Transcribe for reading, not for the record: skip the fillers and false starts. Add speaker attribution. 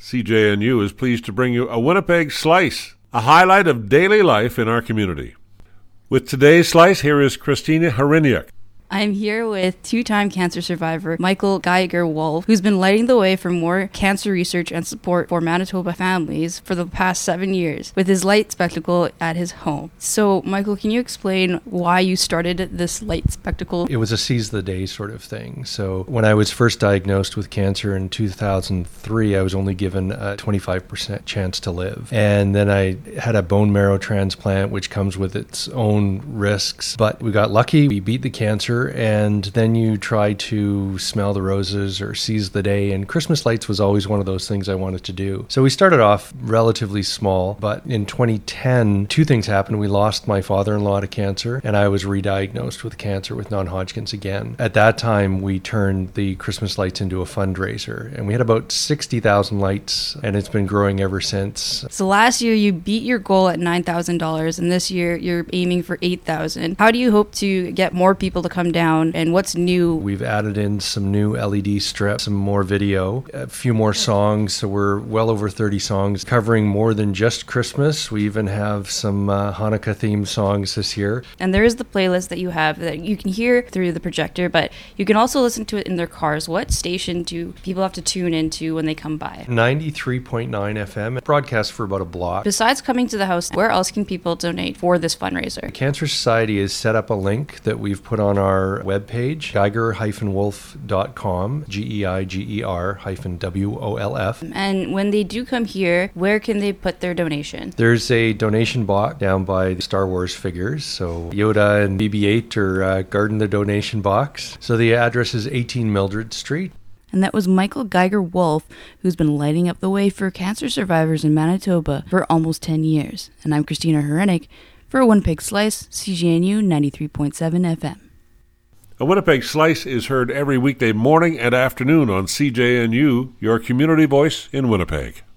Speaker 1: CJNU is pleased to bring you a Winnipeg Slice, a highlight of daily life in our community. With today's Slice, here is Christina Hryniuk.
Speaker 2: I'm here with two-time cancer survivor Michael Geiger-Wolf, who's been lighting the way for more cancer research and support for Manitoba families for the past 7 years with his light spectacle at his home. So, Michael, can you explain why you started this light spectacle?
Speaker 3: It was a seize the day sort of thing. So when I was first diagnosed with cancer in 2003, I was only given a 25% chance to live. And then I had a bone marrow transplant, which comes with its own risks. But we got lucky. We beat the cancer. And then you try to smell the roses or seize the day. And Christmas lights was always one of those things I wanted to do. So we started off relatively small. But in 2010, two things happened. We lost my father-in-law to cancer, and I was re-diagnosed with cancer with non-Hodgkin's again. At that time, we turned the Christmas lights into a fundraiser. And we had about 60,000 lights, and it's been growing ever since.
Speaker 2: So last year, you beat your goal at $9,000, and this year, you're aiming for $8,000. How do you hope to get more people to come down, and what's new?
Speaker 3: We've added in some new LED strips, some more video, a few more songs, so we're well over 30 songs covering more than just Christmas. We even have some Hanukkah themed songs this year.
Speaker 2: And there is the playlist that you have that you can hear through the projector, but you can also listen to it in their cars. What station do people have to tune into when they come by?
Speaker 3: 93.9 FM, broadcast for about a block.
Speaker 2: Besides coming to the house, where else can people donate for this fundraiser?
Speaker 3: The Cancer Society has set up a link that we've put on our webpage, geiger-wolf.com, GEIGER-WOLF.
Speaker 2: And when they do come here, where can they put their donation?
Speaker 3: There's a donation box down by the Star Wars figures, so Yoda and BB-8 are guarding the donation box. So the address is 18 Mildred Street.
Speaker 2: And that was Michael Geiger-Wolf, who's been lighting up the way for cancer survivors in Manitoba for almost 10 years. And I'm Christina Hryniuk for Winnipeg Slice, CJNU 93.7 FM.
Speaker 1: A Winnipeg Slice is heard every weekday morning and afternoon on CJNU, your community voice in Winnipeg.